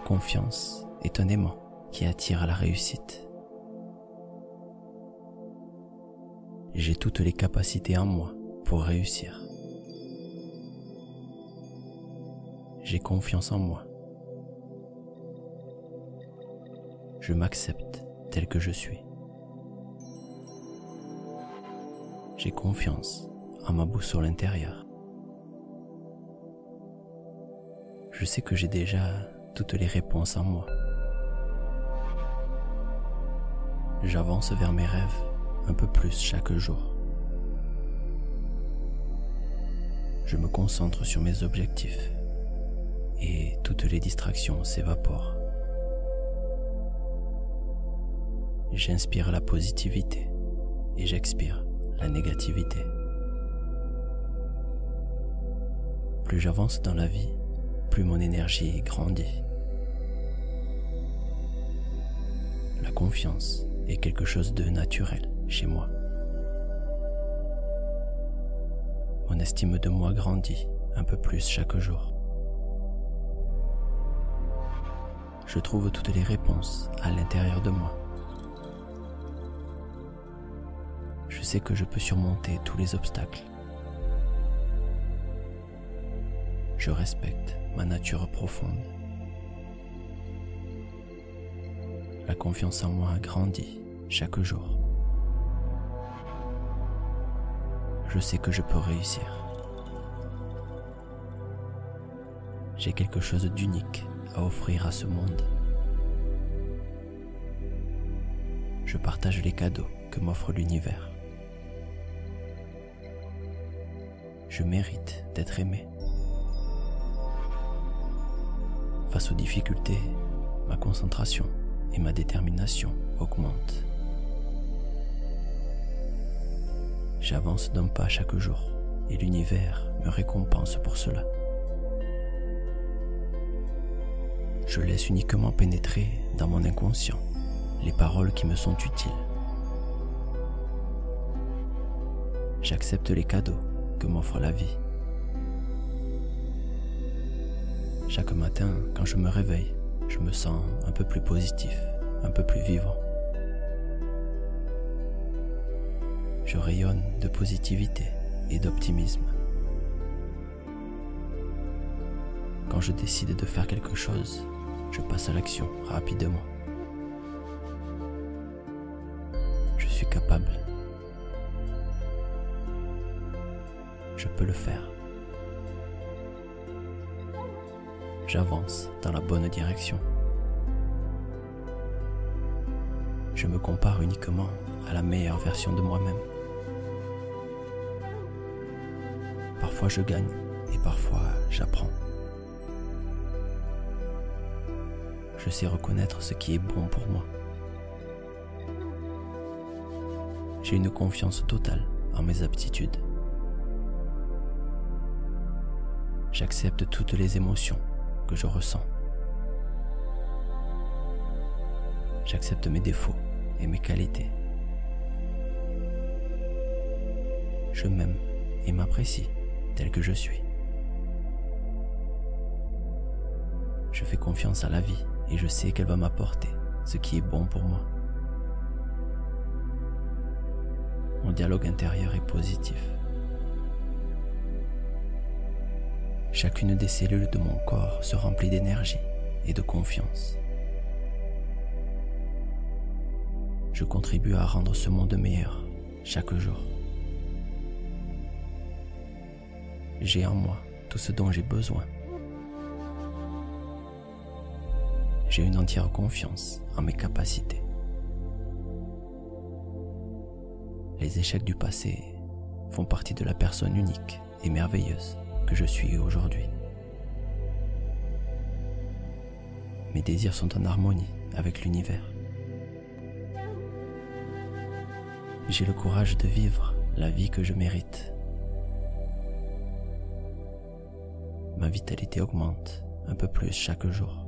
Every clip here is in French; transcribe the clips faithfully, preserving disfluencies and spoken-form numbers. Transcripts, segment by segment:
confiance est un aimant qui attire à la réussite. J'ai toutes les capacités en moi pour réussir. J'ai confiance en moi. Je m'accepte tel que je suis. J'ai confiance en ma boussole intérieure. Je sais que j'ai déjà toutes les réponses en moi. J'avance vers mes rêves un peu plus chaque jour. Je me concentre sur mes objectifs et toutes les distractions s'évaporent. J'inspire la positivité et j'expire la négativité. Plus j'avance dans la vie, plus mon énergie grandit. La confiance est quelque chose de naturel chez moi. Mon estime de moi grandit un peu plus chaque jour. Je trouve toutes les réponses à l'intérieur de moi. Je sais que je peux surmonter tous les obstacles. Je respecte ma nature profonde. La confiance en moi grandit chaque jour. Je sais que je peux réussir. J'ai quelque chose d'unique à offrir à ce monde. Je partage les cadeaux que m'offre l'univers. Je mérite d'être aimé. Face aux difficultés, ma concentration et ma détermination augmentent. J'avance d'un pas chaque jour et l'univers me récompense pour cela. Je laisse uniquement pénétrer dans mon inconscient les paroles qui me sont utiles. J'accepte les cadeaux que m'offre la vie. Chaque matin, quand je me réveille, je me sens un peu plus positif, un peu plus vivant. Je rayonne de positivité et d'optimisme. Quand je décide de faire quelque chose, je passe à l'action rapidement. Je suis capable. Je peux le faire. J'avance dans la bonne direction. Je me compare uniquement à la meilleure version de moi-même. Parfois je gagne et parfois j'apprends. Je sais reconnaître ce qui est bon pour moi. J'ai une confiance totale en mes aptitudes. J'accepte toutes les émotions que je ressens. J'accepte mes défauts et mes qualités. Je m'aime et m'apprécie tel que je suis. Je fais confiance à la vie et je sais qu'elle va m'apporter ce qui est bon pour moi. Mon dialogue intérieur est positif. Chacune des cellules de mon corps se remplit d'énergie et de confiance. Je contribue à rendre ce monde meilleur chaque jour. J'ai en moi tout ce dont j'ai besoin. J'ai une entière confiance en mes capacités. Les échecs du passé font partie de la personne unique et merveilleuse que je suis aujourd'hui. Mes désirs sont en harmonie avec l'univers. J'ai le courage de vivre la vie que je mérite. Ma vitalité augmente un peu plus chaque jour.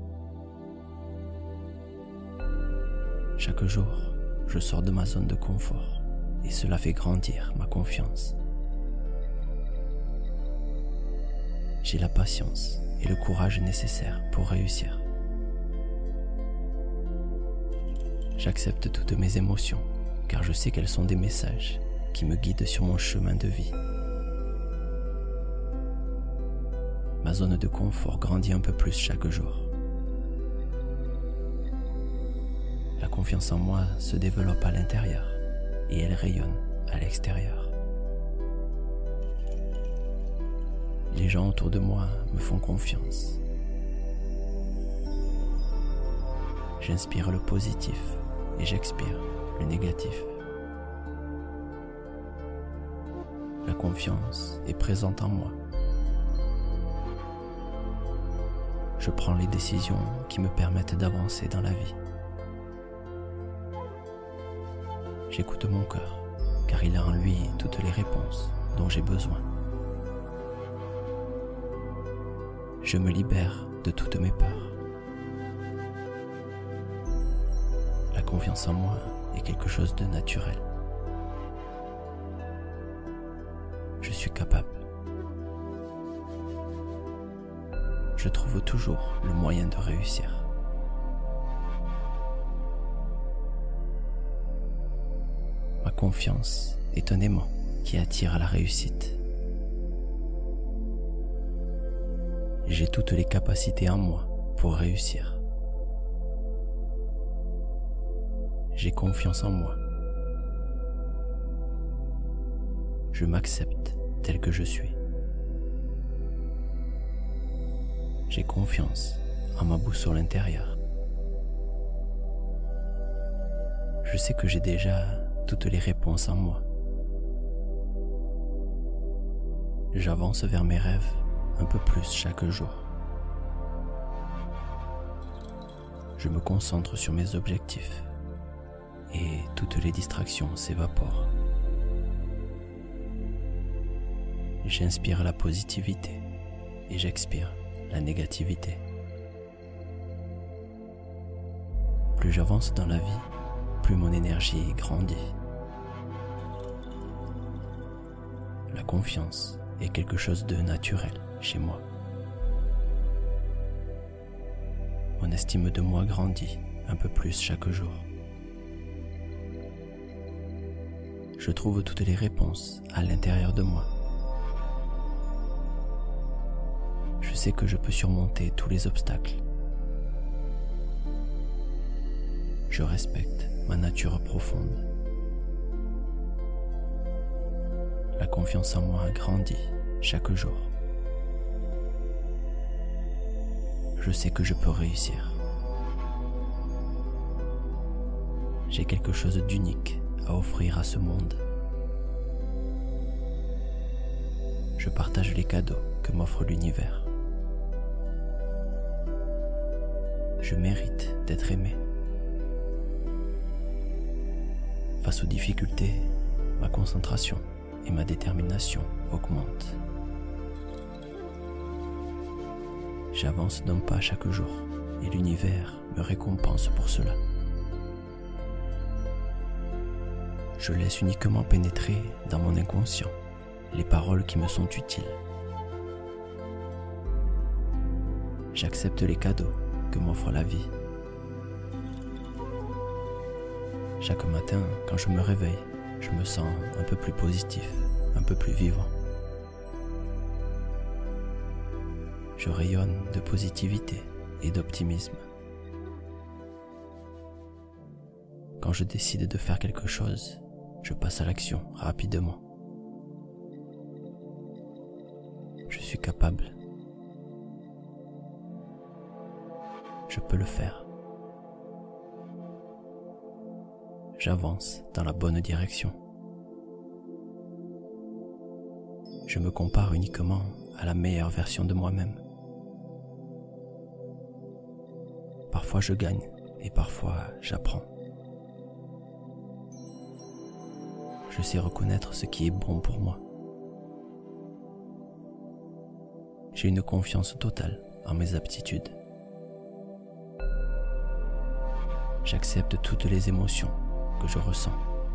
Chaque jour, je sors de ma zone de confort et cela fait grandir ma confiance. J'ai la patience et le courage nécessaires pour réussir. J'accepte toutes mes émotions, car je sais qu'elles sont des messages qui me guident sur mon chemin de vie. Ma zone de confort grandit un peu plus chaque jour. La confiance en moi se développe à l'intérieur et elle rayonne à l'extérieur. Les gens autour de moi me font confiance. J'inspire le positif et j'expire le négatif. La confiance est présente en moi. Je prends les décisions qui me permettent d'avancer dans la vie. J'écoute mon cœur, car il a en lui toutes les réponses dont j'ai besoin. Je me libère de toutes mes peurs. La confiance en moi est quelque chose de naturel. Je suis capable. Je trouve toujours le moyen de réussir. Ma confiance est un aimant qui attire à la réussite. J'ai toutes les capacités en moi pour réussir. J'ai confiance en moi. Je m'accepte tel que je suis. J'ai confiance en ma boussole intérieure. Je sais que j'ai déjà toutes les réponses en moi. J'avance vers mes rêves un peu plus chaque jour. Je me concentre sur mes objectifs et toutes les distractions s'évaporent. J'inspire la positivité et j'expire la négativité. Plus j'avance dans la vie, plus mon énergie grandit. La confiance est quelque chose de naturel chez moi. Mon estime de moi grandit un peu plus chaque jour. Je trouve toutes les réponses à l'intérieur de moi. Je sais que je peux surmonter tous les obstacles. Je respecte ma nature profonde. La confiance en moi grandit chaque jour. Je sais que je peux réussir. J'ai quelque chose d'unique à offrir à ce monde. Je partage les cadeaux que m'offre l'univers. Je mérite d'être aimé. Face aux difficultés, ma concentration et ma détermination augmentent. J'avance d'un pas chaque jour et l'univers me récompense pour cela. Je laisse uniquement pénétrer dans mon inconscient les paroles qui me sont utiles. J'accepte les cadeaux que m'offre la vie. Chaque matin, quand je me réveille, je me sens un peu plus positif, un peu plus vivant. Je rayonne de positivité et d'optimisme. Quand je décide de faire quelque chose, je passe à l'action rapidement. Je suis capable. Je peux le faire. J'avance dans la bonne direction. Je me compare uniquement à la meilleure version de moi-même. Parfois je gagne et parfois j'apprends. Je sais reconnaître ce qui est bon pour moi. J'ai une confiance totale en mes aptitudes. J'accepte toutes les émotions que je ressens.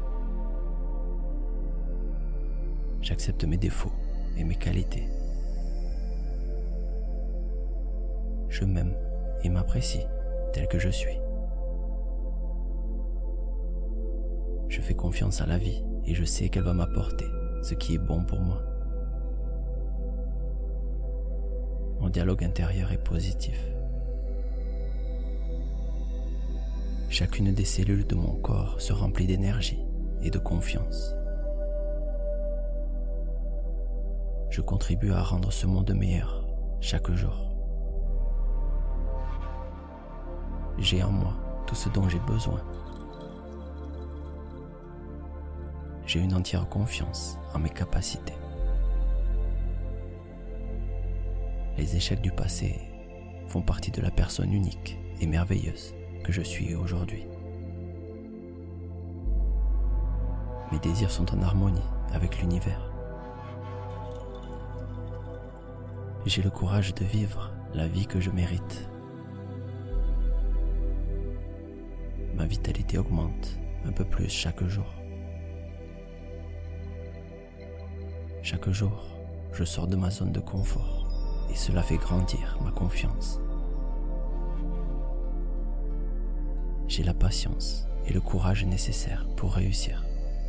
J'accepte mes défauts et mes qualités. Je m'aime et m'apprécie tel que je suis. Je fais confiance à la vie et je sais qu'elle va m'apporter ce qui est bon pour moi. Mon dialogue intérieur est positif. Chacune des cellules de mon corps se remplit d'énergie et de confiance. Je contribue à rendre ce monde meilleur chaque jour. J'ai en moi tout ce dont j'ai besoin. J'ai une entière confiance en mes capacités. Les échecs du passé font partie de la personne unique et merveilleuse que je suis aujourd'hui. Mes désirs sont en harmonie avec l'univers. J'ai le courage de vivre la vie que je mérite. Ma vitalité augmente un peu plus chaque jour. Chaque jour, je sors de ma zone de confort et cela fait grandir ma confiance. J'ai la patience et le courage nécessaires pour réussir.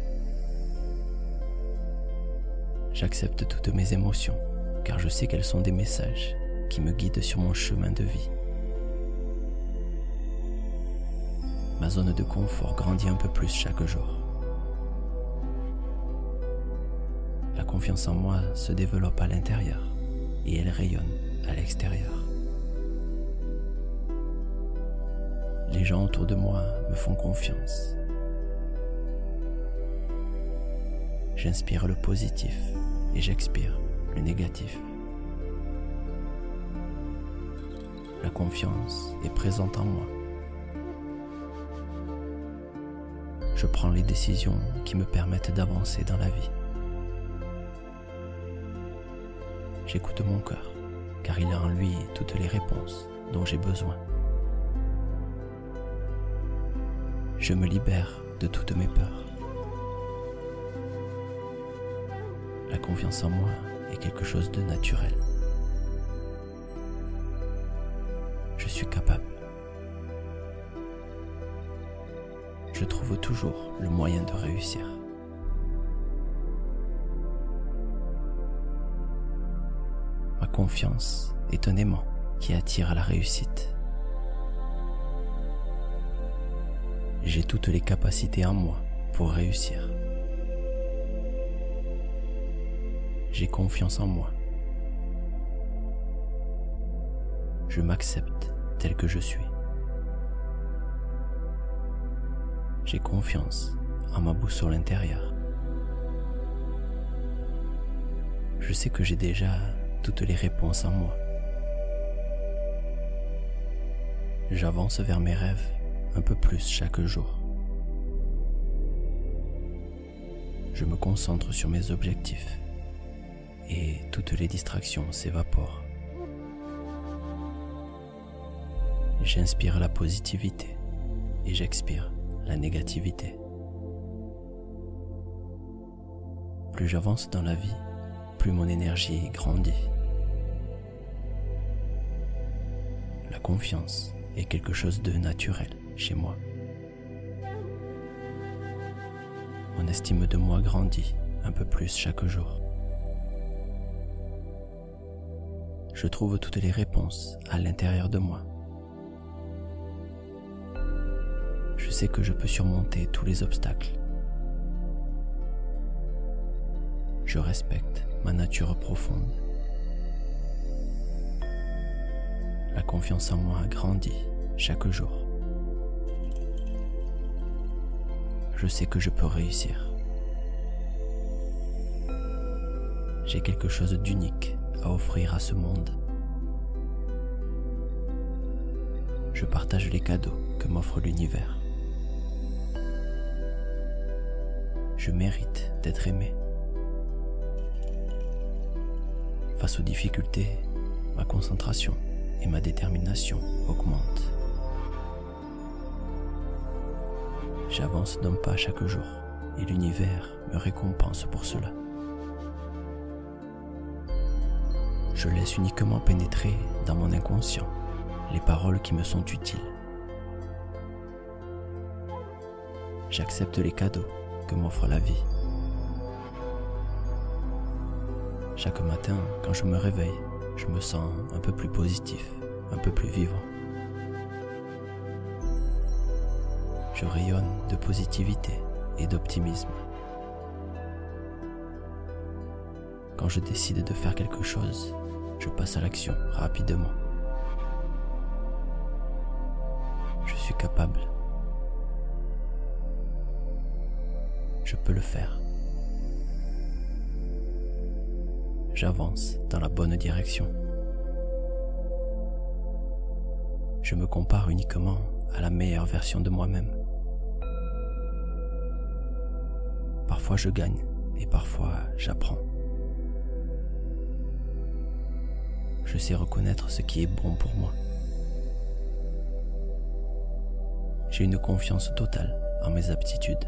J'accepte toutes mes émotions car je sais qu'elles sont des messages qui me guident sur mon chemin de vie. Ma zone de confort grandit un peu plus chaque jour. La confiance en moi se développe à l'intérieur et elle rayonne à l'extérieur. Les gens autour de moi me font confiance. J'inspire le positif et j'expire le négatif. La confiance est présente en moi. Je prends les décisions qui me permettent d'avancer dans la vie. J'écoute mon cœur, car il a en lui toutes les réponses dont j'ai besoin. Je me libère de toutes mes peurs. La confiance en moi est quelque chose de naturel. Je suis capable. Je trouve toujours le moyen de réussir. Ma confiance est un aimant qui attire à la réussite. J'ai toutes les capacités en moi pour réussir. J'ai confiance en moi. Je m'accepte tel que je suis. J'ai confiance en ma boussole intérieure. Je sais que j'ai déjà toutes les réponses en moi. J'avance vers mes rêves un peu plus chaque jour. Je me concentre sur mes objectifs et toutes les distractions s'évaporent. J'inspire la positivité et j'expire la négativité. Plus j'avance dans la vie, plus mon énergie grandit. La confiance est quelque chose de naturel chez moi. Mon estime de moi grandit un peu plus chaque jour. Je trouve toutes les réponses à l'intérieur de moi. Je sais que je peux surmonter tous les obstacles. Je respecte ma nature profonde. La confiance en moi grandit chaque jour. Je sais que je peux réussir. J'ai quelque chose d'unique à offrir à ce monde. Je partage les cadeaux que m'offre l'univers. Je mérite d'être aimé. Face aux difficultés, ma concentration et ma détermination augmentent. J'avance d'un pas chaque jour et l'univers me récompense pour cela. Je laisse uniquement pénétrer dans mon inconscient les paroles qui me sont utiles. J'accepte les cadeaux que m'offre la vie. Chaque matin, quand je me réveille, je me sens un peu plus positif, un peu plus vivant. Je rayonne de positivité et d'optimisme. Quand je décide de faire quelque chose, je passe à l'action rapidement. Je suis capable. Je peux le faire. J'avance dans la bonne direction. Je me compare uniquement à la meilleure version de moi-même. Parfois je gagne et parfois j'apprends. Je sais reconnaître ce qui est bon pour moi. J'ai une confiance totale en mes aptitudes.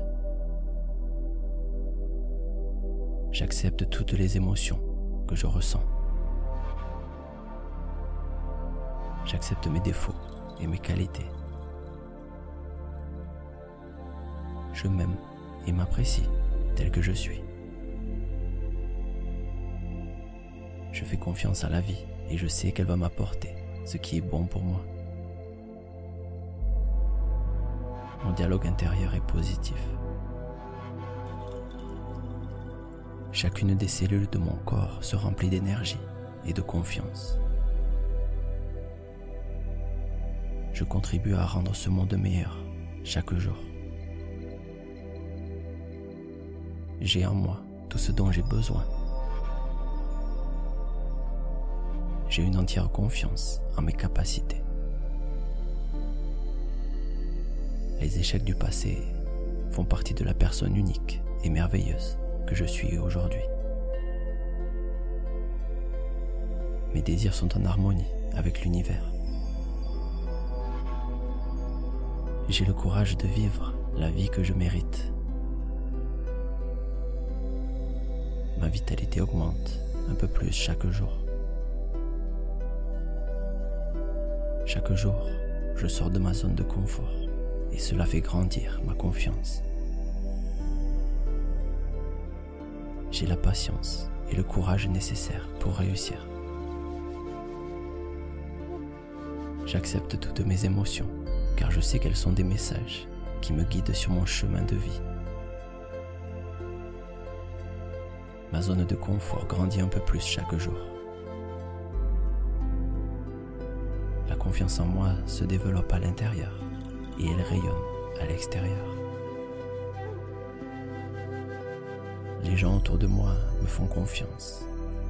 J'accepte toutes les émotions que je ressens. J'accepte mes défauts et mes qualités. Je m'aime et m'apprécie tel que je suis. Je fais confiance à la vie et je sais qu'elle va m'apporter ce qui est bon pour moi. Mon dialogue intérieur est positif. Chacune des cellules de mon corps se remplit d'énergie et de confiance. Je contribue à rendre ce monde meilleur chaque jour. J'ai en moi tout ce dont j'ai besoin. J'ai une entière confiance en mes capacités. Les échecs du passé font partie de la personne unique et merveilleuse que je suis aujourd'hui. Mes désirs sont en harmonie avec l'univers. J'ai le courage de vivre la vie que je mérite. Ma vitalité augmente un peu plus chaque jour. Chaque jour, je sors de ma zone de confort et cela fait grandir ma confiance. J'ai la patience et le courage nécessaires pour réussir. J'accepte toutes mes émotions car je sais qu'elles sont des messages qui me guident sur mon chemin de vie. Ma zone de confort grandit un peu plus chaque jour. La confiance en moi se développe à l'intérieur et elle rayonne à l'extérieur. Les gens autour de moi me font confiance.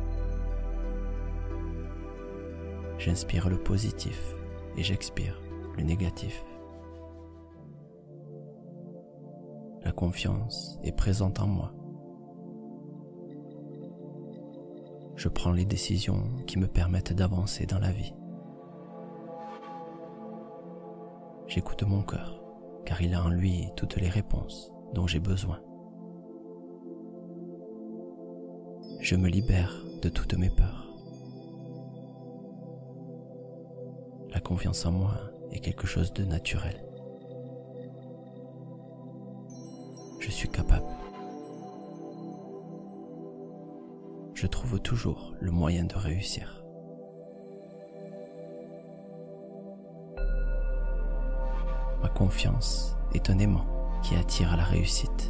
J'inspire le positif et j'expire le négatif. La confiance est présente en moi. Je prends les décisions qui me permettent d'avancer dans la vie. J'écoute mon cœur, car il a en lui toutes les réponses dont j'ai besoin. Je me libère de toutes mes peurs. La confiance en moi est quelque chose de naturel. Je suis capable. Je trouve toujours le moyen de réussir. Ma confiance est un aimant qui attire à la réussite.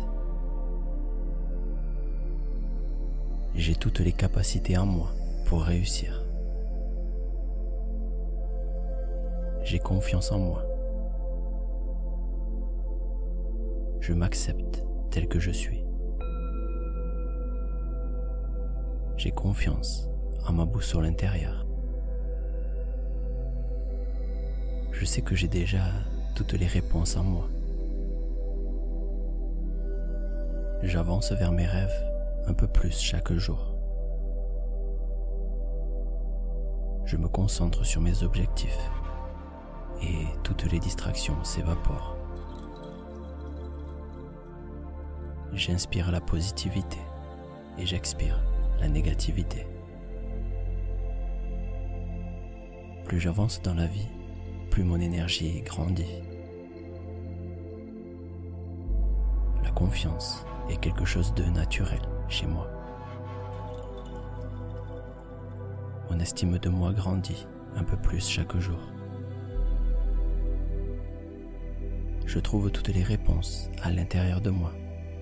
J'ai toutes les capacités en moi pour réussir. J'ai confiance en moi. Je m'accepte tel que je suis. J'ai confiance en ma boussole intérieure. Je sais que j'ai déjà toutes les réponses en moi. J'avance vers mes rêves un peu plus chaque jour. Je me concentre sur mes objectifs et toutes les distractions s'évaporent. J'inspire la positivité et j'expire la négativité. Plus j'avance dans la vie, plus mon énergie grandit. confiance est quelque chose de naturel chez moi. Mon estime de moi grandit un peu plus chaque jour. Je trouve toutes les réponses à l'intérieur de moi.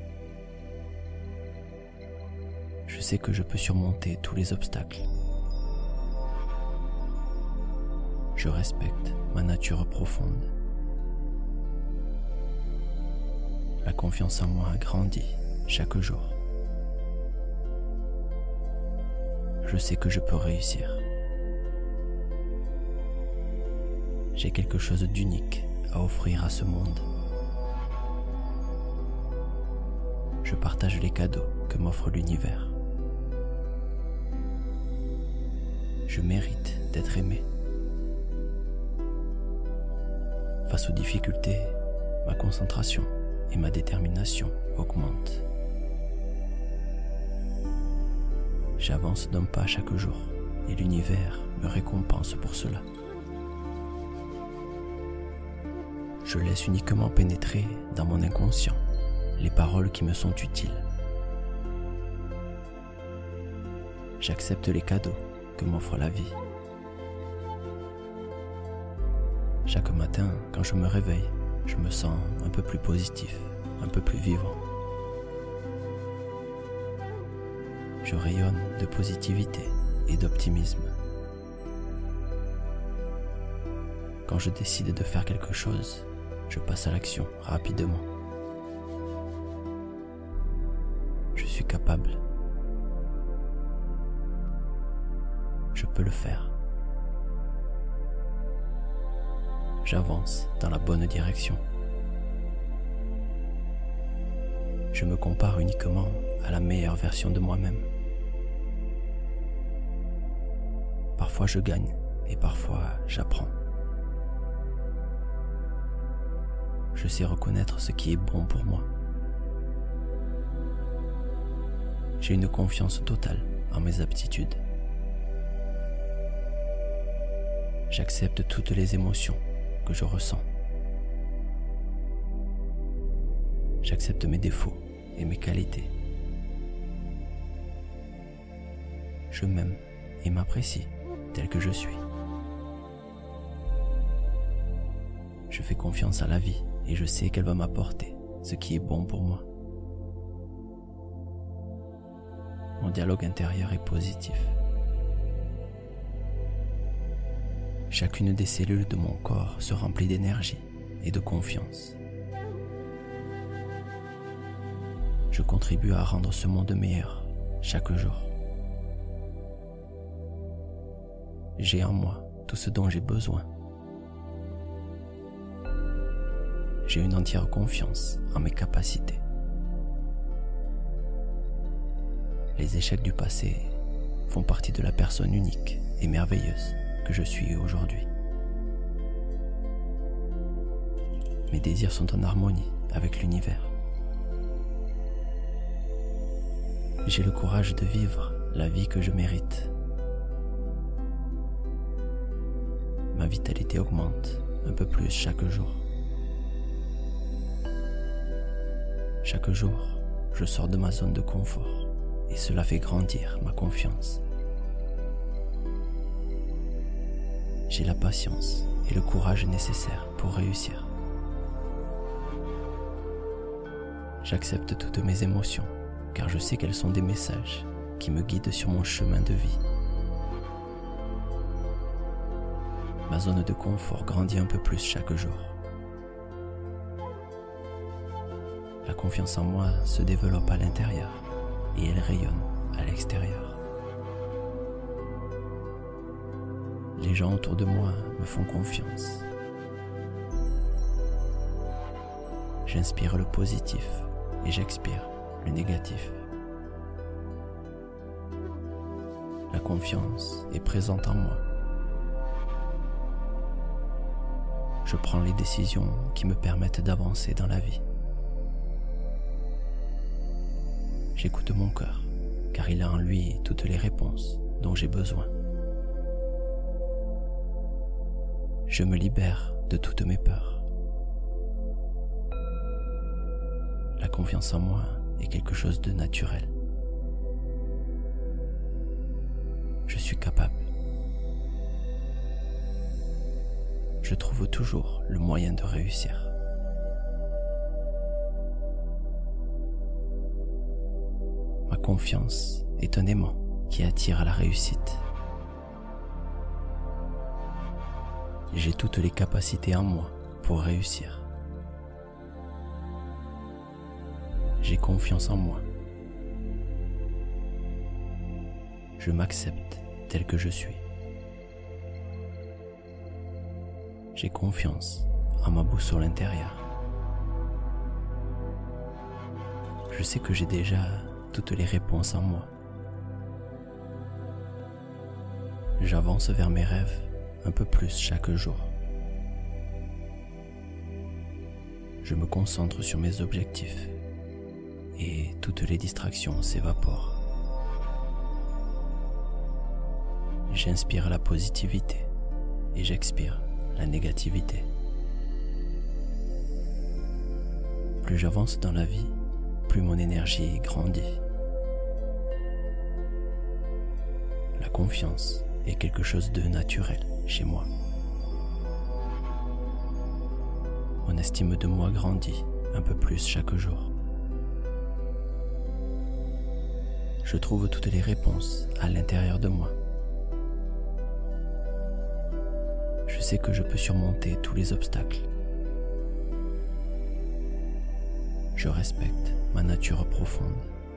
Je sais que je peux surmonter tous les obstacles. Je respecte ma nature profonde. La confiance en moi grandit chaque jour. Je sais que je peux réussir. J'ai quelque chose d'unique à offrir à ce monde. Je partage les cadeaux que m'offre l'univers. Je mérite d'être aimé. Face aux difficultés, ma concentration et ma détermination augmentent. J'avance d'un pas chaque jour et l'univers me récompense pour cela. Je laisse uniquement pénétrer dans mon inconscient les paroles qui me sont utiles. J'accepte les cadeaux que m'offre la vie. Chaque matin, quand je me réveille, je me sens un peu plus positif, un peu plus vivant. Je rayonne de positivité et d'optimisme. Quand je décide de faire quelque chose, je passe à l'action rapidement. Je suis capable. Je peux le faire. J'avance dans la bonne direction. Je me compare uniquement à la meilleure version de moi-même. Parfois je gagne et parfois j'apprends. Je sais reconnaître ce qui est bon pour moi. J'ai une confiance totale en mes aptitudes. J'accepte toutes les émotions que je ressens. J'accepte mes défauts et mes qualités. Je m'aime et m'apprécie tel que je suis. Je fais confiance à la vie et je sais qu'elle va m'apporter ce qui est bon pour moi. Mon dialogue intérieur est positif. Chacune des cellules de mon corps se remplit d'énergie et de confiance. Je contribue à rendre ce monde meilleur chaque jour. J'ai en moi tout ce dont j'ai besoin. J'ai une entière confiance en mes capacités. Les échecs du passé font partie de la personne unique et merveilleuse que je suis aujourd'hui. Mes désirs sont en harmonie avec l'univers. J'ai le courage de vivre la vie que je mérite. Ma vitalité augmente un peu plus chaque jour. Chaque jour, je sors de ma zone de confort et cela fait grandir ma confiance. J'ai la patience et le courage nécessaires pour réussir. J'accepte toutes mes émotions car je sais qu'elles sont des messages qui me guident sur mon chemin de vie. Ma zone de confort grandit un peu plus chaque jour. La confiance en moi se développe à l'intérieur et elle rayonne à l'extérieur. Les gens autour de moi me font confiance. J'inspire le positif et j'expire le négatif. La confiance est présente en moi. Je prends les décisions qui me permettent d'avancer dans la vie. J'écoute mon cœur, car il a en lui toutes les réponses dont j'ai besoin. Je me libère de toutes mes peurs. La confiance en moi est quelque chose de naturel. Je suis capable. Je trouve toujours le moyen de réussir. Ma confiance est un aimant qui attire à la réussite. J'ai toutes les capacités en moi pour réussir. J'ai confiance en moi. Je m'accepte tel que je suis. J'ai confiance en ma boussole intérieure. Je sais que j'ai déjà toutes les réponses en moi. J'avance vers mes rêves un peu plus chaque jour. Je me concentre sur mes objectifs et toutes les distractions s'évaporent. J'inspire la positivité et j'expire la négativité. Plus j'avance dans la vie, plus mon énergie grandit. La confiance est quelque chose de naturel chez moi. Mon estime de moi grandit un peu plus chaque jour. Je trouve toutes les réponses à l'intérieur de moi. Je sais que je peux surmonter tous les obstacles. Je respecte ma nature profonde.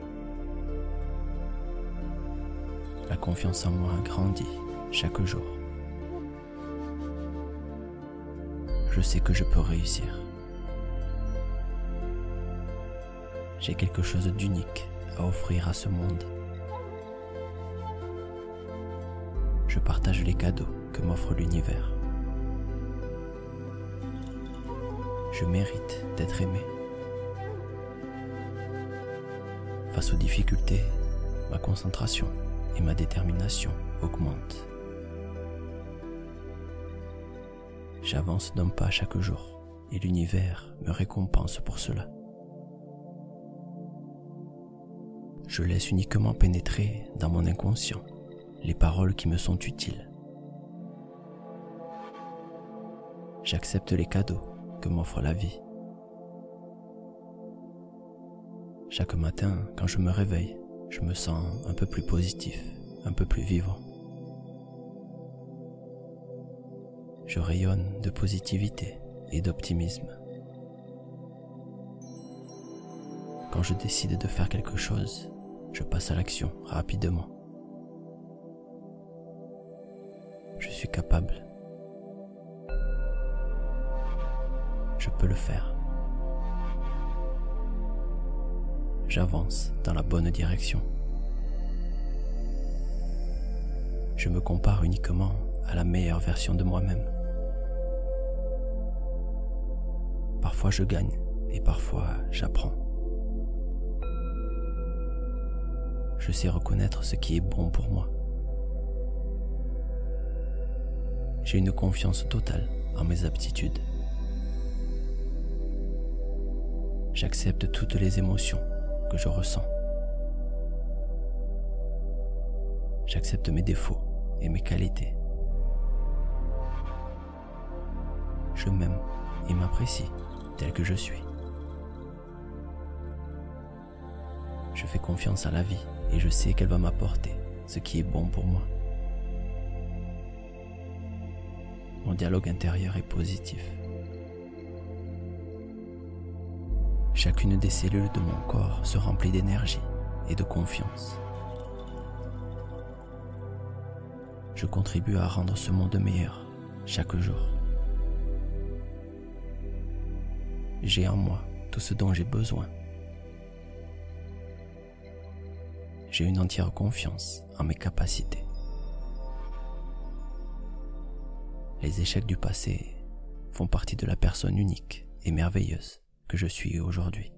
La confiance en moi grandit chaque jour. Je sais que je peux réussir. J'ai quelque chose d'unique à offrir à ce monde. Je partage les cadeaux que m'offre l'univers. Je mérite d'être aimé. Face aux difficultés, ma concentration et ma détermination augmentent. J'avance d'un pas chaque jour et l'univers me récompense pour cela. Je laisse uniquement pénétrer dans mon inconscient les paroles qui me sont utiles. J'accepte les cadeaux que m'offre la vie. Chaque matin, quand je me réveille, je me sens un peu plus positif, un peu plus vivant. Je rayonne de positivité et d'optimisme. Quand je décide de faire quelque chose, je passe à l'action rapidement. Je suis capable. Je peux le faire. J'avance dans la bonne direction. Je me compare uniquement à la meilleure version de moi-même. Parfois je gagne et parfois j'apprends. Je sais reconnaître ce qui est bon pour moi. J'ai une confiance totale en mes aptitudes. J'accepte toutes les émotions que je ressens. J'accepte mes défauts et mes qualités. Je m'aime et m'apprécie tel que je suis. Je fais confiance à la vie et je sais qu'elle va m'apporter ce qui est bon pour moi. Mon dialogue intérieur est positif. Chacune des cellules de mon corps se remplit d'énergie et de confiance. Je contribue à rendre ce monde meilleur chaque jour. J'ai en moi tout ce dont j'ai besoin. J'ai une entière confiance en mes capacités. Les échecs du passé font partie de la personne unique et merveilleuse que je suis aujourd'hui.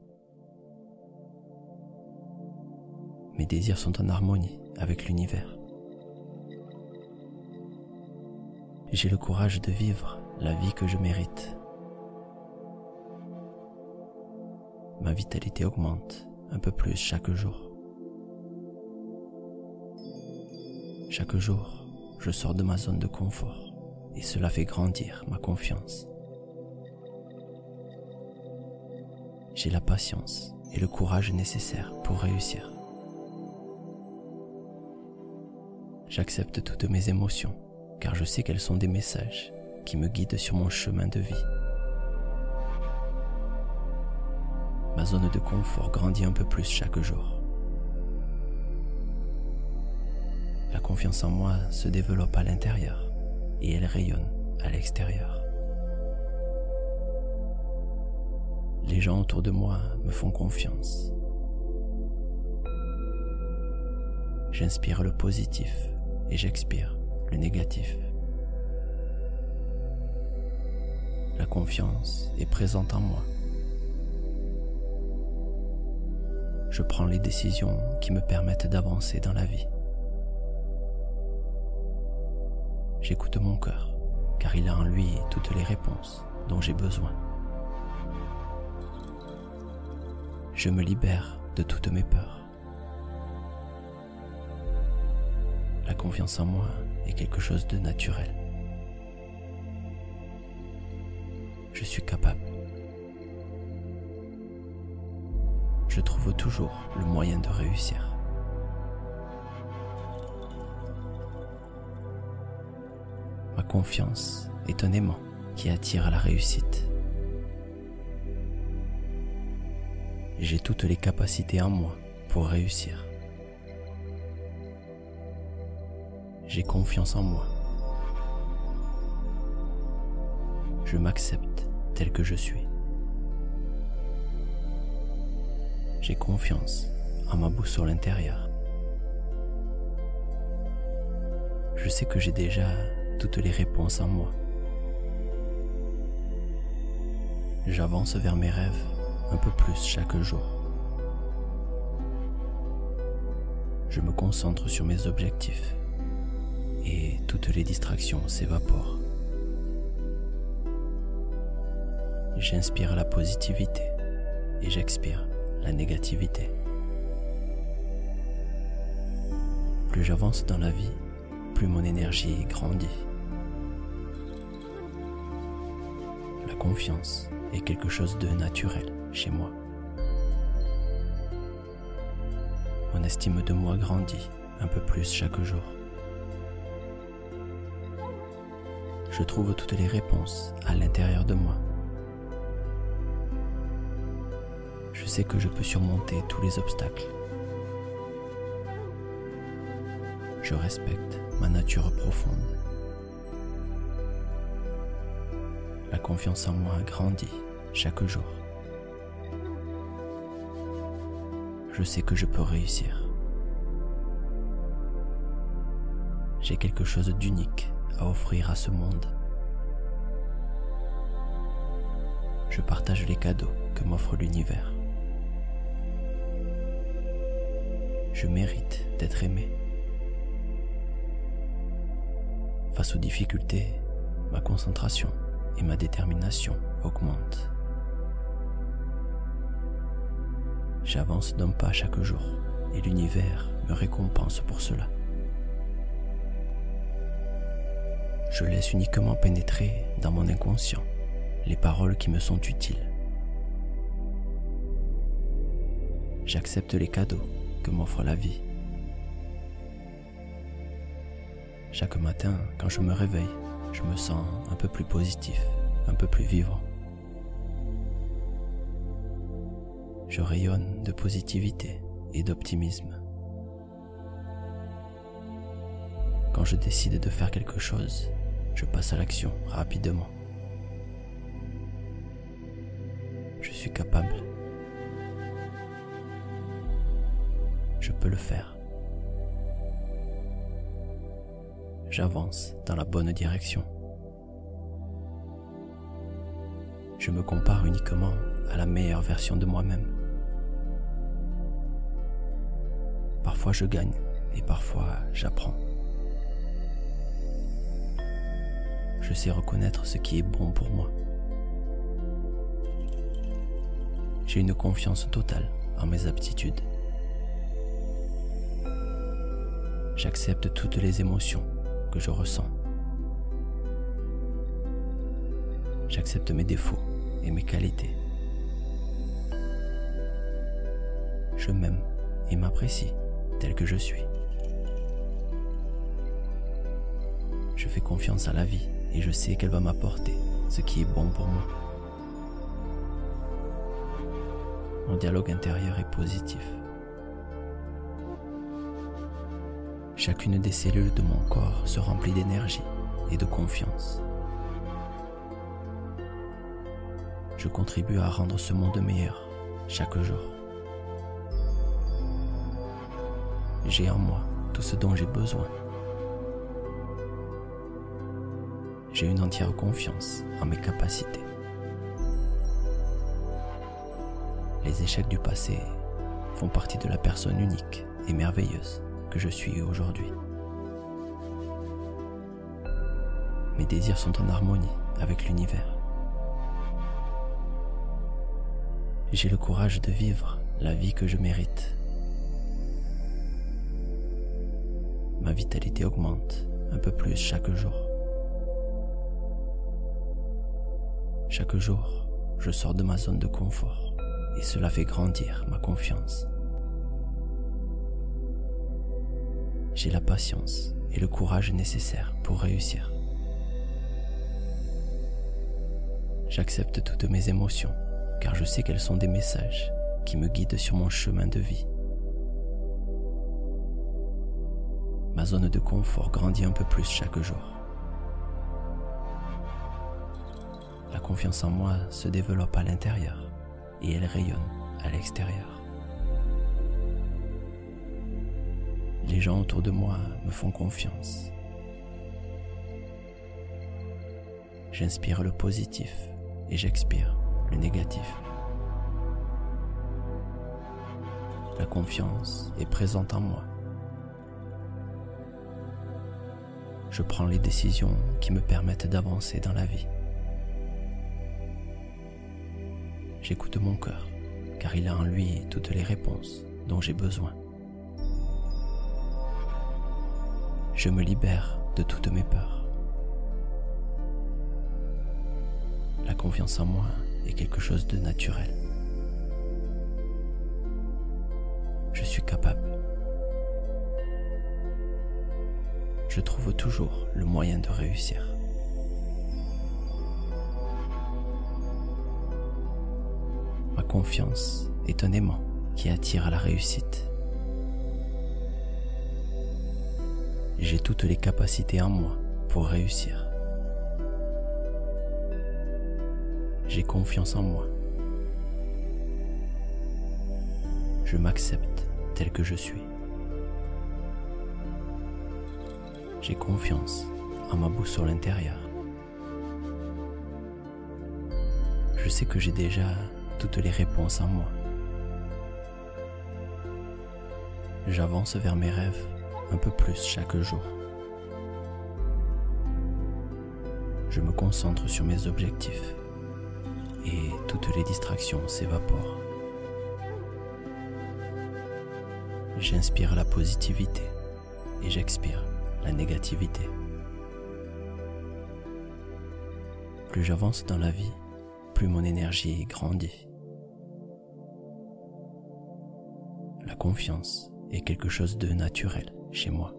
Mes désirs sont en harmonie avec l'univers. J'ai le courage de vivre la vie que je mérite. ma vitalité augmente un peu plus chaque jour. Chaque jour, je sors de ma zone de confort et cela fait grandir ma confiance. J'ai la patience et le courage nécessaires pour réussir. J'accepte toutes mes émotions car je sais qu'elles sont des messages qui me guident sur mon chemin de vie. Ma zone de confort grandit un peu plus chaque jour. La confiance en moi se développe à l'intérieur et elle rayonne à l'extérieur. Les gens autour de moi me font confiance. J'inspire le positif et j'expire le négatif. La confiance est présente en moi. Je prends les décisions qui me permettent d'avancer dans la vie. J'écoute mon cœur, car il a en lui toutes les réponses dont j'ai besoin. Je me libère de toutes mes peurs. La confiance en moi est quelque chose de naturel. Je suis capable. Je trouve toujours le moyen de réussir. Ma confiance est un aimant qui attire à la réussite. J'ai toutes les capacités en moi pour réussir. J'ai confiance en moi. Je m'accepte tel que je suis. J'ai confiance en ma boussole intérieure. Je sais que j'ai déjà toutes les réponses en moi. J'avance vers mes rêves un peu plus chaque jour. Je me concentre sur mes objectifs et toutes les distractions s'évaporent. J'inspire la positivité et j'expire la négativité. Plus j'avance dans la vie, plus mon énergie grandit. La confiance est quelque chose de naturel chez moi. Mon estime de moi grandit un peu plus chaque jour. Je trouve toutes les réponses à l'intérieur de moi. Je sais que je peux surmonter tous les obstacles. Je respecte ma nature profonde. La confiance en moi grandit chaque jour. Je sais que je peux réussir. J'ai quelque chose d'unique à offrir à ce monde. Je partage les cadeaux que m'offre l'univers. Je mérite d'être aimé. Face aux difficultés, ma concentration et ma détermination augmentent. J'avance d'un pas chaque jour et l'univers me récompense pour cela. Je laisse uniquement pénétrer dans mon inconscient les paroles qui me sont utiles. J'accepte les cadeaux que m'offre la vie. Chaque matin, quand je me réveille, je me sens un peu plus positif, un peu plus vivant. Je rayonne de positivité et d'optimisme. Quand je décide de faire quelque chose, je passe à l'action rapidement. Je suis capable. Je peux le faire. J'avance dans la bonne direction. Je me compare uniquement à la meilleure version de moi-même. Parfois je gagne et parfois j'apprends. Je sais reconnaître ce qui est bon pour moi. J'ai une confiance totale en mes aptitudes. J'accepte toutes les émotions que je ressens. J'accepte mes défauts et mes qualités. Je m'aime et m'apprécie tel que je suis. Je fais confiance à la vie et je sais qu'elle va m'apporter ce qui est bon pour moi. Mon dialogue intérieur est positif. Chacune des cellules de mon corps se remplit d'énergie et de confiance. Je contribue à rendre ce monde meilleur chaque jour. J'ai en moi tout ce dont j'ai besoin. J'ai une entière confiance en mes capacités. Les échecs du passé font partie de la personne unique et merveilleuse que je suis aujourd'hui. Mes désirs sont en harmonie avec l'univers. J'ai le courage de vivre la vie que je mérite. Ma vitalité augmente un peu plus chaque jour. Chaque jour, je sors de ma zone de confort et cela fait grandir ma confiance. J'ai la patience et le courage nécessaires pour réussir. J'accepte toutes mes émotions car je sais qu'elles sont des messages qui me guident sur mon chemin de vie. Ma zone de confort grandit un peu plus chaque jour. La confiance en moi se développe à l'intérieur et elle rayonne à l'extérieur. Les gens autour de moi me font confiance. J'inspire le positif et j'expire le négatif. La confiance est présente en moi. Je prends les décisions qui me permettent d'avancer dans la vie. J'écoute mon cœur, car il a en lui toutes les réponses dont j'ai besoin. Je me libère de toutes mes peurs. La confiance en moi est quelque chose de naturel. Je suis capable. Je trouve toujours le moyen de réussir. Ma confiance est un aimant qui attire à la réussite. J'ai toutes les capacités en moi pour réussir. J'ai confiance en moi. Je m'accepte tel que je suis. J'ai confiance en ma boussole intérieure. Je sais que j'ai déjà toutes les réponses en moi. J'avance vers mes rêves un peu plus chaque jour. Je me concentre sur mes objectifs et toutes les distractions s'évaporent. J'inspire la positivité et j'expire la négativité. Plus j'avance dans la vie, plus mon énergie grandit. La confiance est quelque chose de naturel chez moi.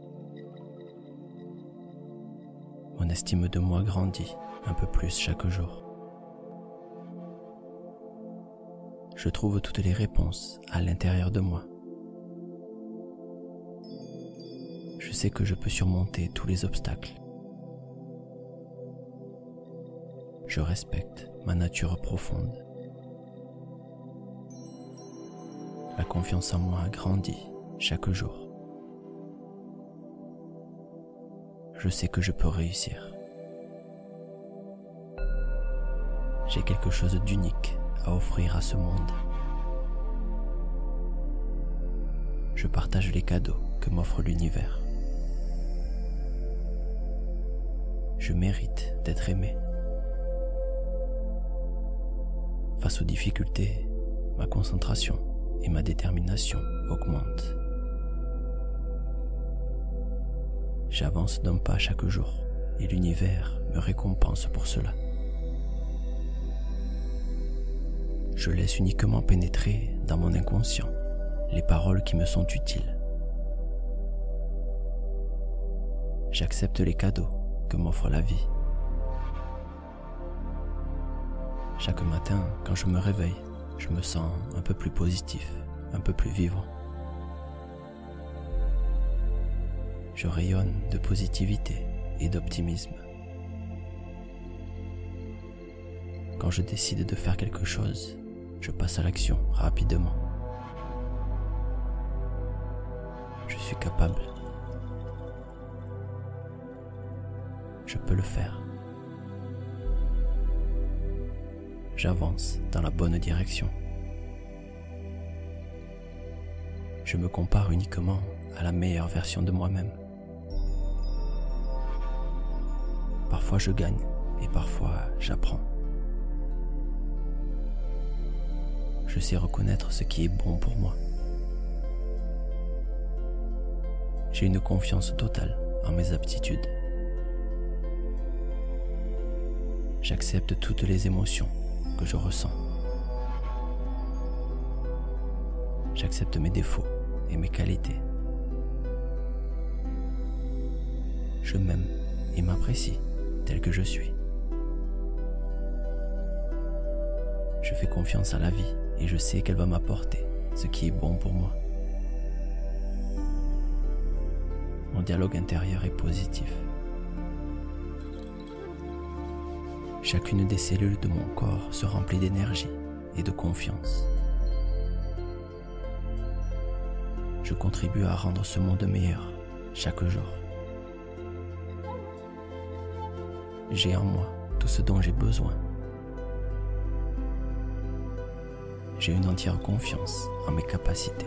Mon estime de moi grandit un peu plus chaque jour. Je trouve toutes les réponses à l'intérieur de moi. Je sais que je peux surmonter tous les obstacles. Je respecte ma nature profonde. La confiance en moi grandit chaque jour. Je sais que je peux réussir. J'ai quelque chose d'unique à offrir à ce monde. Je partage les cadeaux que m'offre l'univers. Je mérite d'être aimé. Face aux difficultés, ma concentration et ma détermination augmentent. J'avance d'un pas chaque jour et l'univers me récompense pour cela. Je laisse uniquement pénétrer dans mon inconscient les paroles qui me sont utiles. J'accepte les cadeaux que m'offre la vie. Chaque matin, quand je me réveille, je me sens un peu plus positif, un peu plus vivant. Je rayonne de positivité et d'optimisme. Quand je décide de faire quelque chose, je passe à l'action rapidement. Je suis capable. Je peux le faire. J'avance dans la bonne direction. Je me compare uniquement à la meilleure version de moi-même. Parfois je gagne et parfois j'apprends. Je sais reconnaître ce qui est bon pour moi. J'ai une confiance totale en mes aptitudes. J'accepte toutes les émotions que je ressens. J'accepte mes défauts et mes qualités. Je m'aime et m'apprécie tel que je suis. Je fais confiance à la vie et je sais qu'elle va m'apporter ce qui est bon pour moi. Mon dialogue intérieur est positif. Chacune des cellules de mon corps se remplit d'énergie et de confiance. Je contribue à rendre ce monde meilleur chaque jour. J'ai en moi tout ce dont j'ai besoin. J'ai une entière confiance en mes capacités.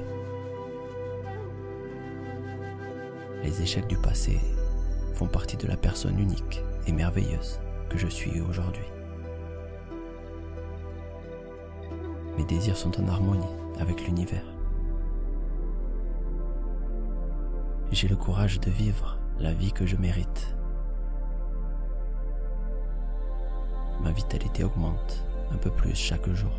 Les échecs du passé font partie de la personne unique et merveilleuse que je suis aujourd'hui. Mes désirs sont en harmonie avec l'univers. J'ai le courage de vivre la vie que je mérite. Ma vitalité augmente un peu plus chaque jour.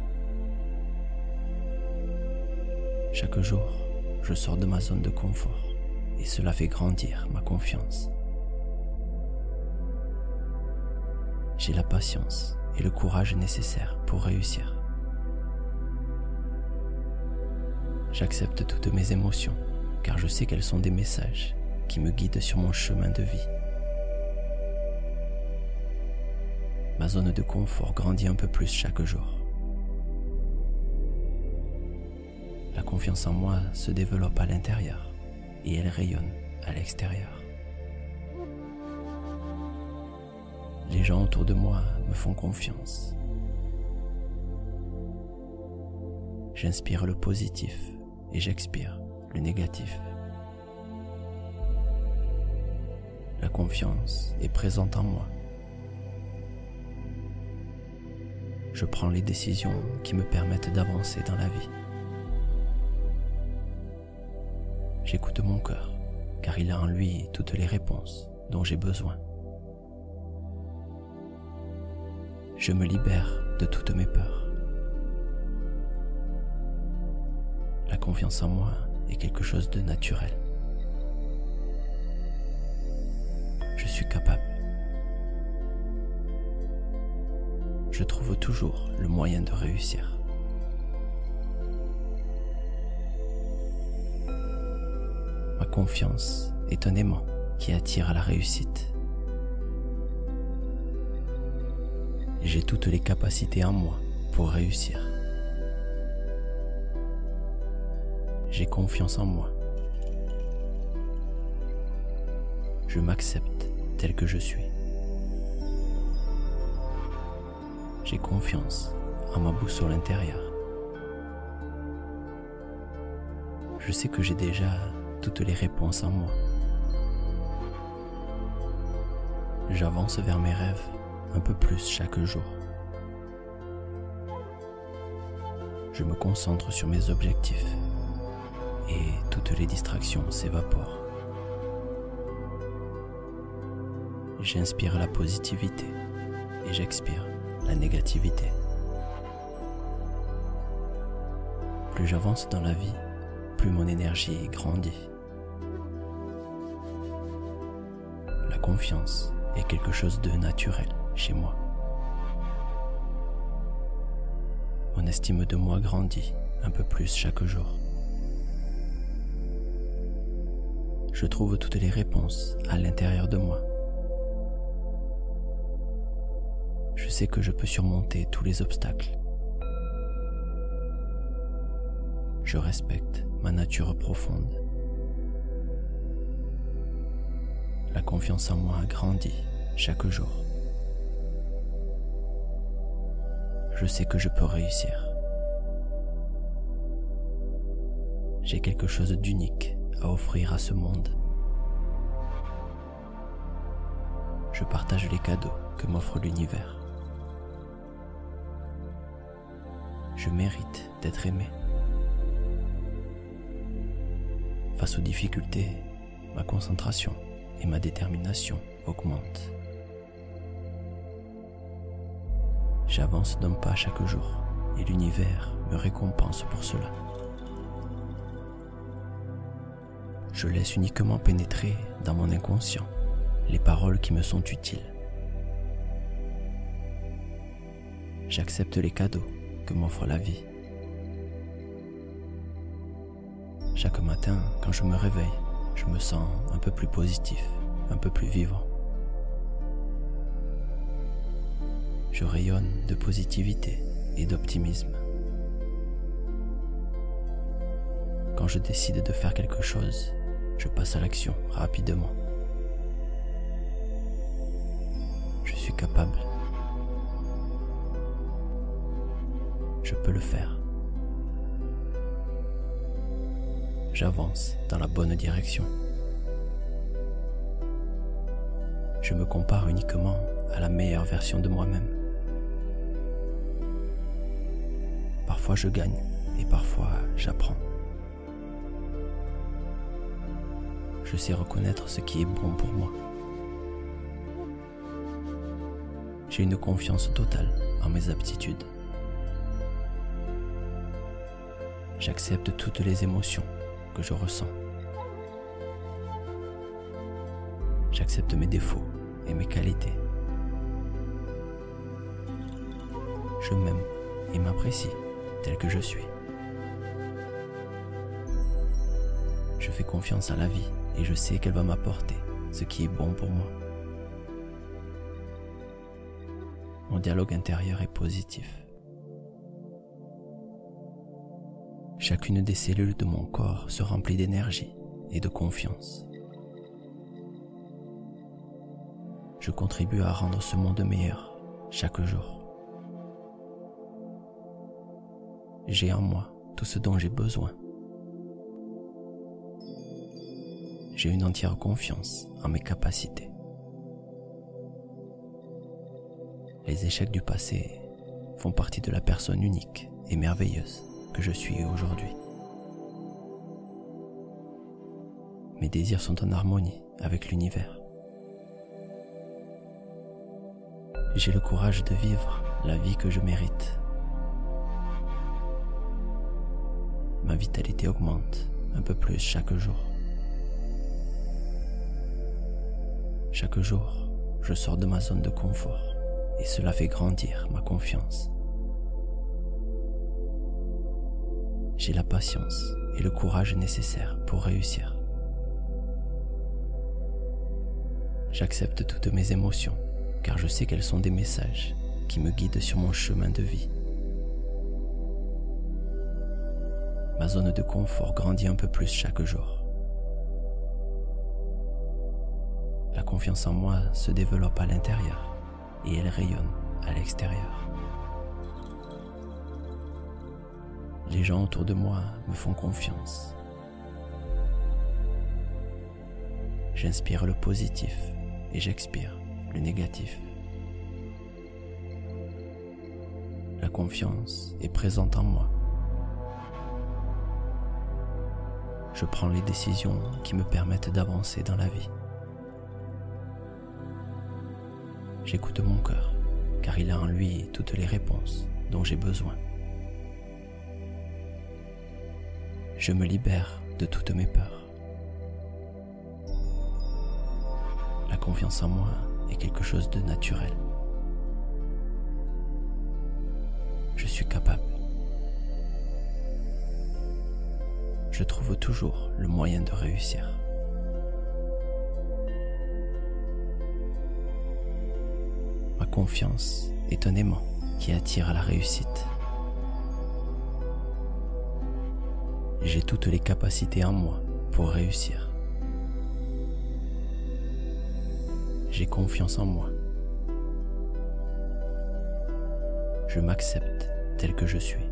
Chaque jour, je sors de ma zone de confort et cela fait grandir ma confiance. J'ai la patience et le courage nécessaires pour réussir. J'accepte toutes mes émotions car je sais qu'elles sont des messages qui me guident sur mon chemin de vie. Ma zone de confort grandit un peu plus chaque jour. La confiance en moi se développe à l'intérieur et elle rayonne à l'extérieur. Les gens autour de moi me font confiance. J'inspire le positif et j'expire le négatif. La confiance est présente en moi. Je prends les décisions qui me permettent d'avancer dans la vie. J'écoute mon cœur, car il a en lui toutes les réponses dont j'ai besoin. Je me libère de toutes mes peurs. La confiance en moi est quelque chose de naturel. Je suis capable. Je trouve toujours le moyen de réussir. Ma confiance est un aimant qui attire à la réussite. J'ai toutes les capacités en moi pour réussir. J'ai confiance en moi. Je m'accepte tel que je suis. J'ai confiance en ma boussole intérieure. Je sais que j'ai déjà toutes les réponses en moi. J'avance vers mes rêves un peu plus chaque jour. Je me concentre sur mes objectifs et toutes les distractions s'évaporent. J'inspire la positivité et j'expire la négativité. Plus j'avance dans la vie, plus mon énergie grandit. La confiance est quelque chose de naturel chez moi. Mon estime de moi grandit un peu plus chaque jour. Je trouve toutes les réponses à l'intérieur de moi. Je sais que je peux surmonter tous les obstacles. Je respecte ma nature profonde. La confiance en moi grandit chaque jour. Je sais que je peux réussir. J'ai quelque chose d'unique à offrir à ce monde. Je partage les cadeaux que m'offre l'univers. Je mérite d'être aimé. Face aux difficultés, ma concentration et ma détermination augmentent. J'avance d'un pas chaque jour et l'univers me récompense pour cela. Je laisse uniquement pénétrer dans mon inconscient les paroles qui me sont utiles. J'accepte les cadeaux que m'offre la vie. Chaque matin, quand je me réveille, je me sens un peu plus positif, un peu plus vivant. Je rayonne de positivité et d'optimisme. Quand je décide de faire quelque chose, je passe à l'action rapidement. Je suis capable. Je peux le faire. J'avance dans la bonne direction. Je me compare uniquement à la meilleure version de moi-même. Parfois je gagne et parfois j'apprends. Je sais reconnaître ce qui est bon pour moi. J'ai une confiance totale en mes aptitudes. J'accepte toutes les émotions que je ressens. J'accepte mes défauts et mes qualités. Je m'aime et m'apprécie tel que je suis. Je fais confiance à la vie et je sais qu'elle va m'apporter ce qui est bon pour moi. Mon dialogue intérieur est positif. Chacune des cellules de mon corps se remplit d'énergie et de confiance. Je contribue à rendre ce monde meilleur chaque jour. J'ai en moi tout ce dont j'ai besoin. J'ai une entière confiance en mes capacités. Les échecs du passé font partie de la personne unique et merveilleuse que je suis aujourd'hui. Mes désirs sont en harmonie avec l'univers. J'ai le courage de vivre la vie que je mérite. Ma vitalité augmente un peu plus chaque jour. Chaque jour, je sors de ma zone de confort et cela fait grandir ma confiance. J'ai la patience et le courage nécessaires pour réussir. J'accepte toutes mes émotions car je sais qu'elles sont des messages qui me guident sur mon chemin de vie. Ma zone de confort grandit un peu plus chaque jour. La confiance en moi se développe à l'intérieur et elle rayonne à l'extérieur. Les gens autour de moi me font confiance. J'inspire le positif et j'expire le négatif. La confiance est présente en moi je prends les décisions qui me permettent d'avancer dans la vie. J'écoute mon cœur, car il a en lui toutes les réponses dont j'ai besoin. Je me libère de toutes mes peurs. La confiance en moi est quelque chose de naturel. Je suis capable. Je trouve toujours le moyen de réussir. Ma confiance est un aimant qui attire à la réussite. J'ai toutes les capacités en moi pour réussir. J'ai confiance en moi. Je m'accepte tel que je suis.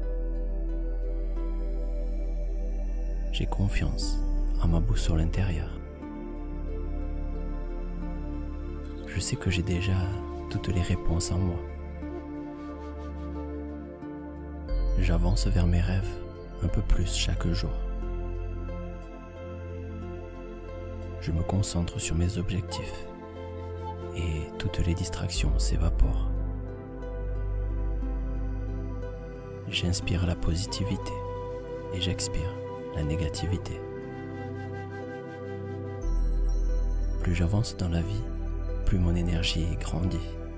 J'ai confiance en ma boussole intérieure. Je sais que j'ai déjà toutes les réponses en moi. J'avance vers mes rêves un peu plus chaque jour. Je me concentre sur mes objectifs et toutes les distractions s'évaporent. J'inspire la positivité et j'expire la négativité. Plus j'avance dans la vie, plus mon énergie grandit.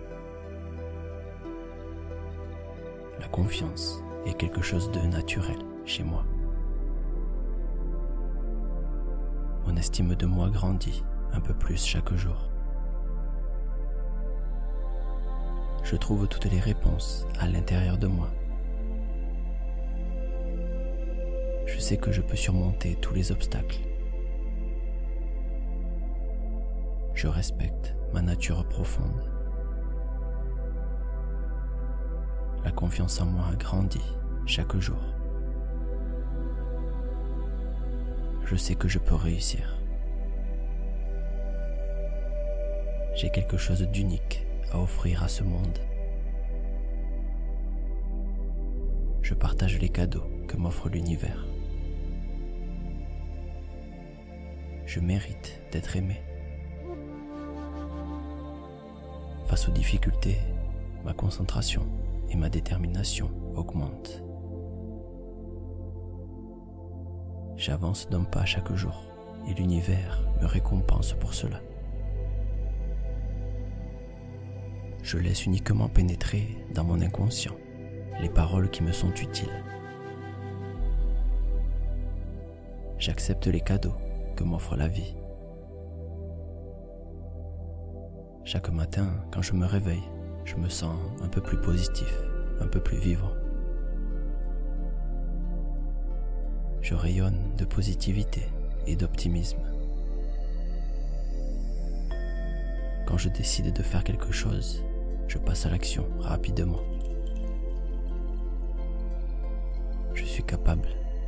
La confiance est quelque chose de naturel chez moi. Mon estime de moi grandit un peu plus chaque jour. Je trouve toutes les réponses à l'intérieur de moi. Je sais que je peux surmonter tous les obstacles. Je respecte ma nature profonde. La confiance en moi grandit chaque jour. Je sais que je peux réussir. J'ai quelque chose d'unique à offrir à ce monde. Je partage les cadeaux que m'offre l'univers. Je mérite d'être aimé. Face aux difficultés, ma concentration et ma détermination augmentent. J'avance d'un pas chaque jour et l'univers me récompense pour cela. Je laisse uniquement pénétrer dans mon inconscient les paroles qui me sont utiles. J'accepte les cadeaux que m'offre la vie. Chaque matin, quand je me réveille, je me sens un peu plus positif, un peu plus vivant. Je rayonne de positivité et d'optimisme. Quand je décide de faire quelque chose, je passe à l'action rapidement. Je suis capable.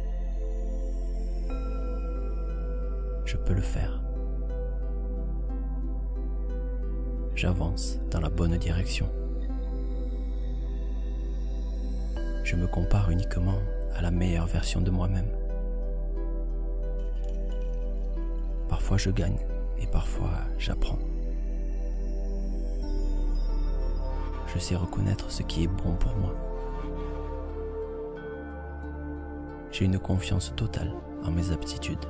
Je peux le faire. J'avance dans la bonne direction. Je me compare uniquement à la meilleure version de moi-même. Parfois je gagne et parfois j'apprends. Je sais reconnaître ce qui est bon pour moi. J'ai une confiance totale en mes aptitudes.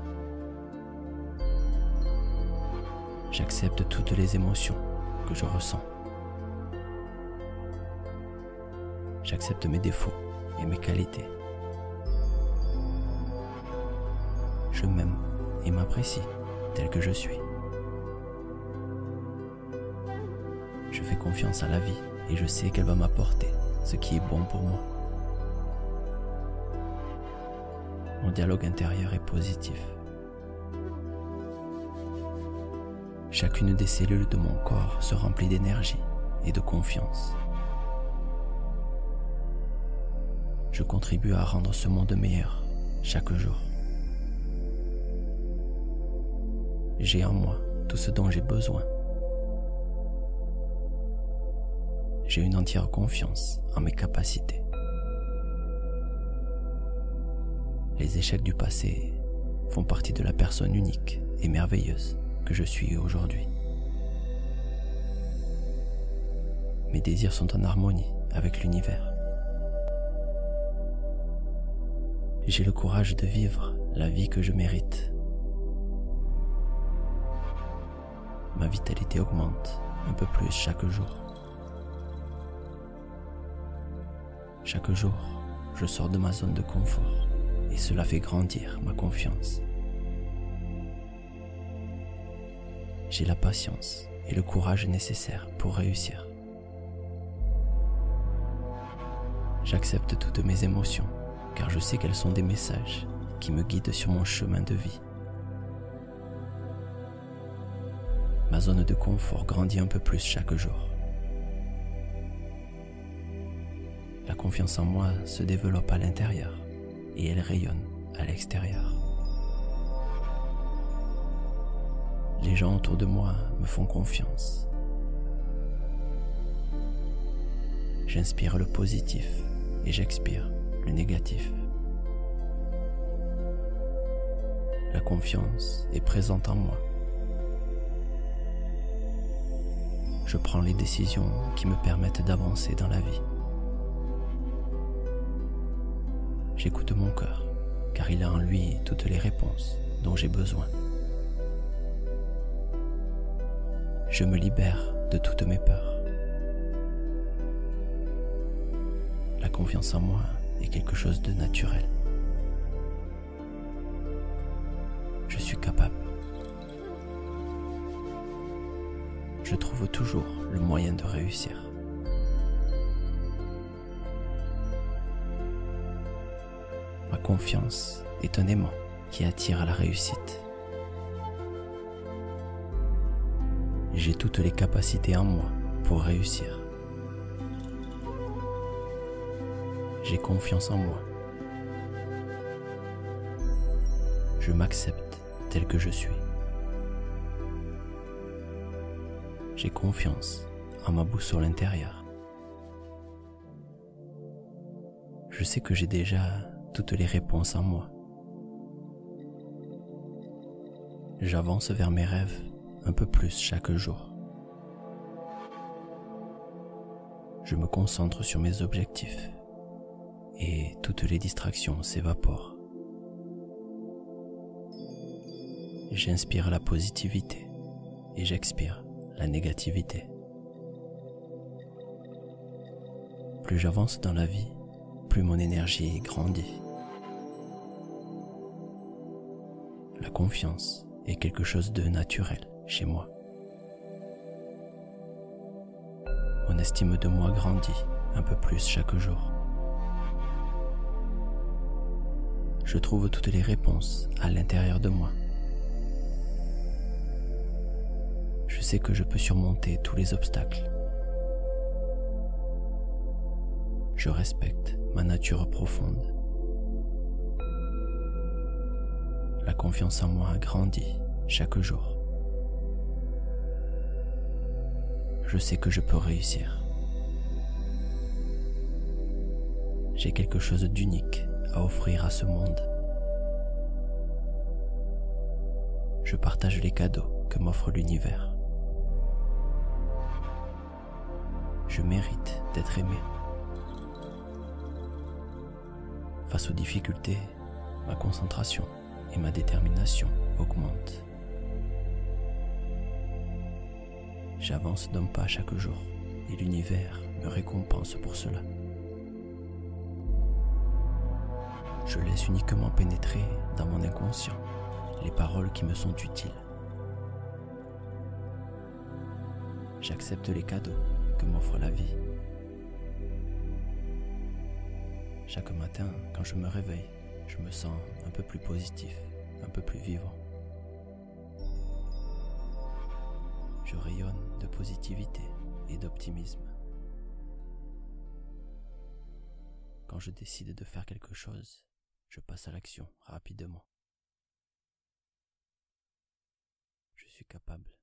J'accepte toutes les émotions que je ressens. J'accepte mes défauts et mes qualités. Je m'aime et m'apprécie tel que je suis. Je fais confiance à la vie et je sais qu'elle va m'apporter ce qui est bon pour moi. Mon dialogue intérieur est positif. Chacune des cellules de mon corps se remplit d'énergie et de confiance. Je contribue à rendre ce monde meilleur chaque jour. J'ai en moi tout ce dont j'ai besoin. J'ai une entière confiance en mes capacités. Les échecs du passé font partie de la personne unique et merveilleuse que je suis aujourd'hui. Mes désirs sont en harmonie avec l'univers. J'ai le courage de vivre la vie que je mérite. Ma vitalité augmente un peu plus chaque jour. Chaque jour, je sors de ma zone de confort et cela fait grandir ma confiance. J'ai la patience et le courage nécessaires pour réussir. J'accepte toutes mes émotions car je sais qu'elles sont des messages qui me guident sur mon chemin de vie. Ma zone de confort grandit un peu plus chaque jour. La confiance en moi se développe à l'intérieur et elle rayonne à l'extérieur. Les gens autour de moi me font confiance. J'inspire le positif et j'expire le négatif. La confiance est présente en moi. Je prends les décisions qui me permettent d'avancer dans la vie. J'écoute mon cœur, car il a en lui toutes les réponses dont j'ai besoin. Je me libère de toutes mes peurs. La confiance en moi est quelque chose de naturel. Je suis capable. Je trouve toujours le moyen de réussir. Ma confiance est un aimant qui attire à la réussite. J'ai toutes les capacités en moi pour réussir. J'ai confiance en moi. Je m'accepte tel que je suis. J'ai confiance en ma boussole intérieure. Je sais que j'ai déjà toutes les réponses en moi. J'avance vers mes rêves un peu plus chaque jour. Je me concentre sur mes objectifs et toutes les distractions s'évaporent. J'inspire la positivité et j'expire la négativité. Plus j'avance dans la vie, plus mon énergie grandit. La confiance est quelque chose de naturel chez moi. Mon estime de moi grandit un peu plus chaque jour. Je trouve toutes les réponses à l'intérieur de moi. Je sais que je peux surmonter tous les obstacles. Je respecte ma nature profonde. La confiance en moi grandit chaque jour. Je sais que je peux réussir. J'ai quelque chose d'unique à offrir à ce monde. Je partage les cadeaux que m'offre l'univers. Je mérite d'être aimé. Face aux difficultés, ma concentration et ma détermination augmentent. J'avance d'un pas chaque jour et l'univers me récompense pour cela. Je laisse uniquement pénétrer dans mon inconscient les paroles qui me sont utiles. J'accepte les cadeaux que m'offre la vie. Chaque matin, quand je me réveille, je me sens un peu plus positif, un peu plus vivant. Je rayonne de positivité et d'optimisme. Quand je décide de faire quelque chose, je passe à l'action rapidement. Je suis capable